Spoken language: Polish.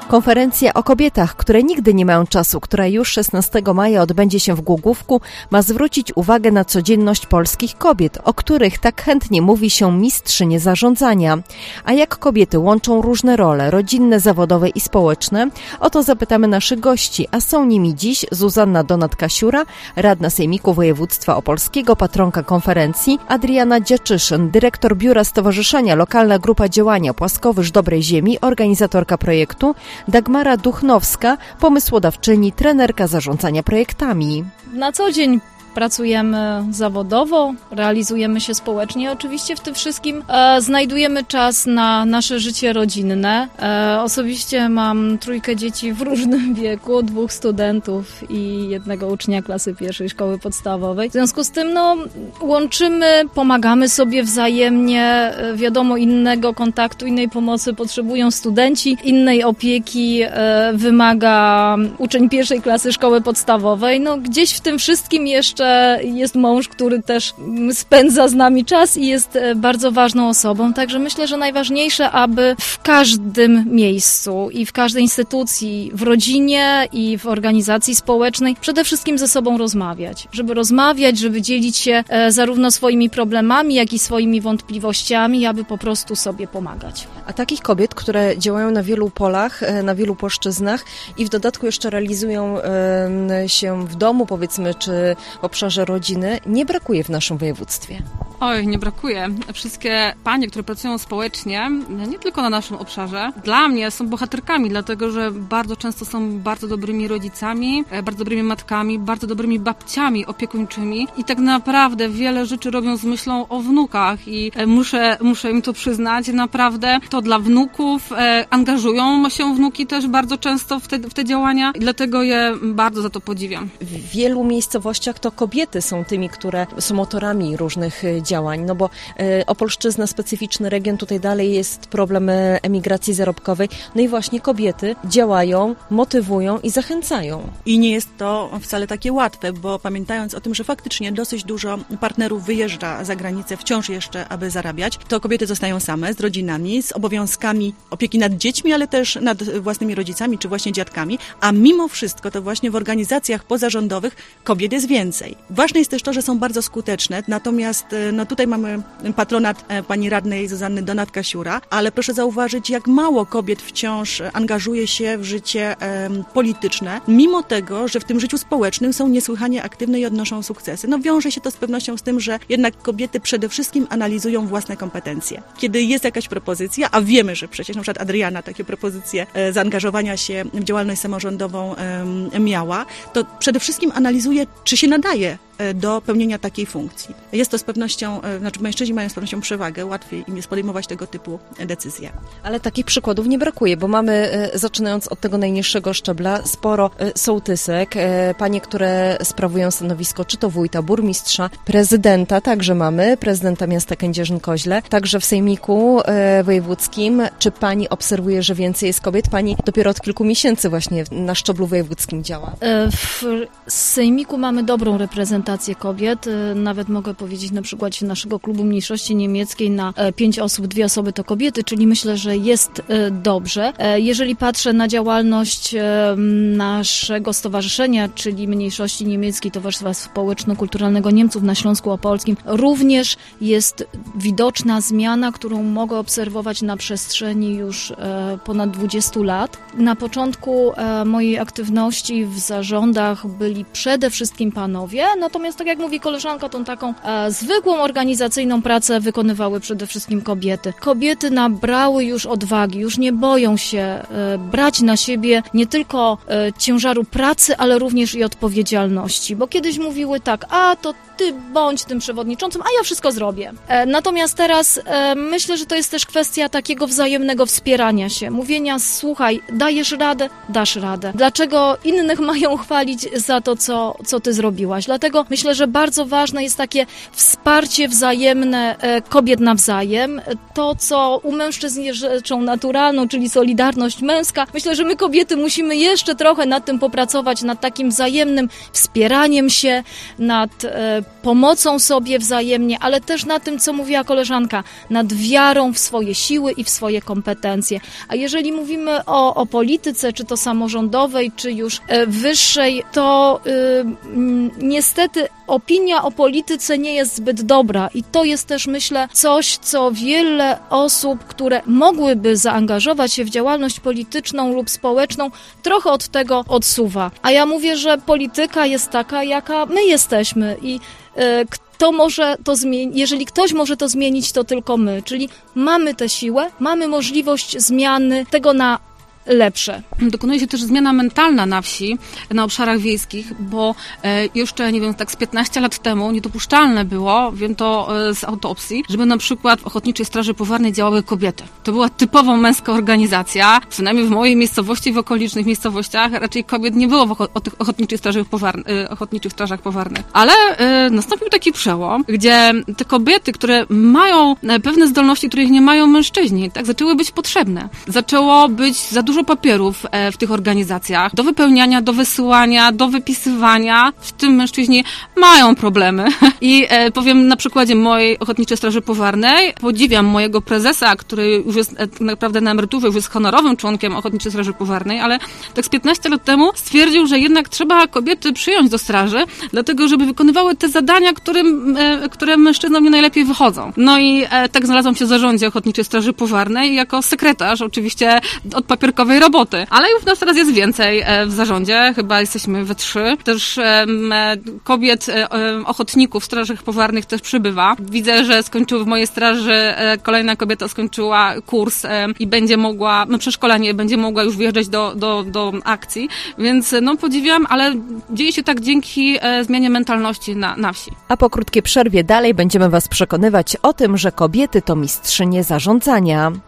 Konferencja o kobietach, które nigdy nie mają czasu, która już 16 maja odbędzie się w Głogówku, ma zwrócić uwagę na codzienność polskich kobiet, o których tak chętnie mówi się mistrzynie zarządzania. A jak kobiety łączą różne role, rodzinne, zawodowe i społeczne? O to zapytamy naszych gości, a są nimi dziś Zuzanna Donat-Kasiura, radna Sejmiku Województwa Opolskiego, patronka konferencji, Adriana Dziaczyszyn, dyrektor Biura Stowarzyszenia Lokalna Grupa Działania Płaskowyż Dobrej Ziemi, organizatorka projektu, Dagmara Duchnowska, pomysłodawczyni, trenerka zarządzania projektami. Na co dzień pracujemy zawodowo, realizujemy się społecznie. Oczywiście w tym wszystkim znajdujemy czas na nasze życie rodzinne. Osobiście mam 3 dzieci w różnym wieku, 2 studentów i 1 ucznia klasy 1 szkoły podstawowej. W związku z tym łączymy, pomagamy sobie wzajemnie. Wiadomo, innego kontaktu, innej pomocy potrzebują studenci, innej opieki wymaga uczeń 1 klasy szkoły podstawowej. Gdzieś w tym wszystkim jeszcze jest mąż, który też spędza z nami czas i jest bardzo ważną osobą. Także myślę, że najważniejsze, aby w każdym miejscu i w każdej instytucji, w rodzinie i w organizacji społecznej przede wszystkim ze sobą rozmawiać. Żeby dzielić się zarówno swoimi problemami, jak i swoimi wątpliwościami, aby po prostu sobie pomagać. A takich kobiet, które działają na wielu polach, na wielu płaszczyznach i w dodatku jeszcze realizują się w domu, powiedzmy, czy w obszarze rodziny, nie brakuje w naszym województwie. Oj, nie brakuje. Wszystkie panie, które pracują społecznie, nie tylko na naszym obszarze, dla mnie są bohaterkami, dlatego że bardzo często są bardzo dobrymi rodzicami, bardzo dobrymi matkami, bardzo dobrymi babciami opiekuńczymi i tak naprawdę wiele rzeczy robią z myślą o wnukach i muszę im to przyznać, naprawdę to dla wnuków, angażują się wnuki też bardzo często w te działania i dlatego je bardzo za to podziwiam. W wielu miejscowościach to kobiety są tymi, które są motorami różnych działań, bo Opolszczyzna, specyficzny region, tutaj dalej jest problem emigracji zarobkowej, i właśnie kobiety działają, motywują i zachęcają. I nie jest to wcale takie łatwe, bo pamiętając o tym, że faktycznie dosyć dużo partnerów wyjeżdża za granicę wciąż jeszcze, aby zarabiać, to kobiety zostają same z rodzinami, z obowiązkami opieki nad dziećmi, ale też nad własnymi rodzicami czy właśnie dziadkami, a mimo wszystko to właśnie w organizacjach pozarządowych kobiet jest więcej. Ważne jest też to, że są bardzo skuteczne, natomiast tutaj mamy patronat pani radnej Zuzanny Donat-Kasiura, ale proszę zauważyć, jak mało kobiet wciąż angażuje się w życie polityczne, mimo tego, że w tym życiu społecznym są niesłychanie aktywne i odnoszą sukcesy. Wiąże się to z pewnością z tym, że jednak kobiety przede wszystkim analizują własne kompetencje. Kiedy jest jakaś propozycja, a wiemy, że przecież na przykład Adriana takie propozycje zaangażowania się w działalność samorządową miała, to przede wszystkim analizuje, czy się nadaje do pełnienia takiej funkcji. Jest to z pewnością, mężczyźni mają z pewnością przewagę, łatwiej im jest podejmować tego typu decyzje. Ale takich przykładów nie brakuje, bo mamy, zaczynając od tego najniższego szczebla, sporo sołtysek, panie, które sprawują stanowisko czy to wójta, burmistrza, prezydenta, także mamy, prezydenta miasta Kędzierzyn-Koźle, także w Sejmiku Wojewódzkim. Czy pani obserwuje, że więcej jest kobiet? Pani dopiero od kilku miesięcy właśnie na szczeblu wojewódzkim działa. W Sejmiku mamy dobrą reprezentację kobiet. Nawet mogę powiedzieć na przykładzie naszego klubu mniejszości niemieckiej na 5 osób, 2 osoby to kobiety, czyli myślę, że jest dobrze. Jeżeli patrzę na działalność naszego stowarzyszenia, czyli mniejszości niemieckiej Towarzystwa Społeczno-Kulturalnego Niemców na Śląsku Opolskim, również jest widoczna zmiana, którą mogę obserwować na przestrzeni już ponad 20 lat. Na początku mojej aktywności w zarządach byli przede wszystkim panowie, natomiast tak jak mówi koleżanka, tą taką zwykłą organizacyjną pracę wykonywały przede wszystkim kobiety. Kobiety nabrały już odwagi, już nie boją się brać na siebie nie tylko ciężaru pracy, ale również i odpowiedzialności, bo kiedyś mówiły tak, to ty bądź tym przewodniczącym, a ja wszystko zrobię. Natomiast teraz myślę, że to jest też kwestia takiego wzajemnego wspierania się, mówienia, słuchaj, dajesz radę, dasz radę. Dlaczego innych mają chwalić za to, co ty zrobiłaś? zarządzać. Dlatego myślę, że bardzo ważne jest takie wsparcie wzajemne kobiet nawzajem. To, co u mężczyzn jest rzeczą naturalną, czyli solidarność męska. Myślę, że my kobiety musimy jeszcze trochę nad tym popracować, nad takim wzajemnym wspieraniem się, nad pomocą sobie wzajemnie, ale też nad tym, co mówiła koleżanka, nad wiarą w swoje siły i w swoje kompetencje. A jeżeli mówimy o polityce, czy to samorządowej, czy już wyższej, to niestety opinia o polityce nie jest zbyt dobra i to jest też, myślę, coś, co wiele osób, które mogłyby zaangażować się w działalność polityczną lub społeczną, trochę od tego odsuwa. A ja mówię, że polityka jest taka, jaka my jesteśmy i kto może to zmienić, jeżeli ktoś może to zmienić, to tylko my, czyli mamy tę siłę, mamy możliwość zmiany tego na lepsze. Dokonuje się też zmiana mentalna na wsi, na obszarach wiejskich, bo jeszcze, nie wiem, tak z 15 lat temu niedopuszczalne było, wiem to z autopsji, żeby na przykład w Ochotniczej Straży Pożarnej działały kobiety. To była typowo męska organizacja, przynajmniej w mojej miejscowości, w okolicznych miejscowościach raczej kobiet nie było w tych Ochotniczych Strażach Pożarnych. Ale nastąpił taki przełom, gdzie te kobiety, które mają pewne zdolności, których nie mają mężczyźni, tak, zaczęły być potrzebne. Zaczęło być za dużo papierów w tych organizacjach, do wypełniania, do wysyłania, do wypisywania. W tym mężczyźni mają problemy. I powiem na przykładzie mojej Ochotniczej Straży Pożarnej, podziwiam mojego prezesa, który już jest naprawdę na emeryturze, już jest honorowym członkiem Ochotniczej Straży Pożarnej, ale tak z 15 lat temu stwierdził, że jednak trzeba kobiety przyjąć do straży, dlatego żeby wykonywały te zadania, które mężczyznom nie najlepiej wychodzą. No i tak znalazłam się w zarządzie Ochotniczej Straży Pożarnej jako sekretarz, oczywiście od papierkowej roboty. Ale już nas teraz jest więcej w zarządzie, chyba jesteśmy we 3. Też kobiet, ochotników w strażach pożarnych też przybywa. Widzę, że skończyły w mojej straży, kolejna kobieta skończyła kurs i będzie mogła, przeszkolenie, będzie mogła już wjeżdżać do akcji, więc no podziwiam, ale dzieje się tak dzięki zmianie mentalności na wsi. A po krótkiej przerwie dalej będziemy Was przekonywać o tym, że kobiety to mistrzynie zarządzania.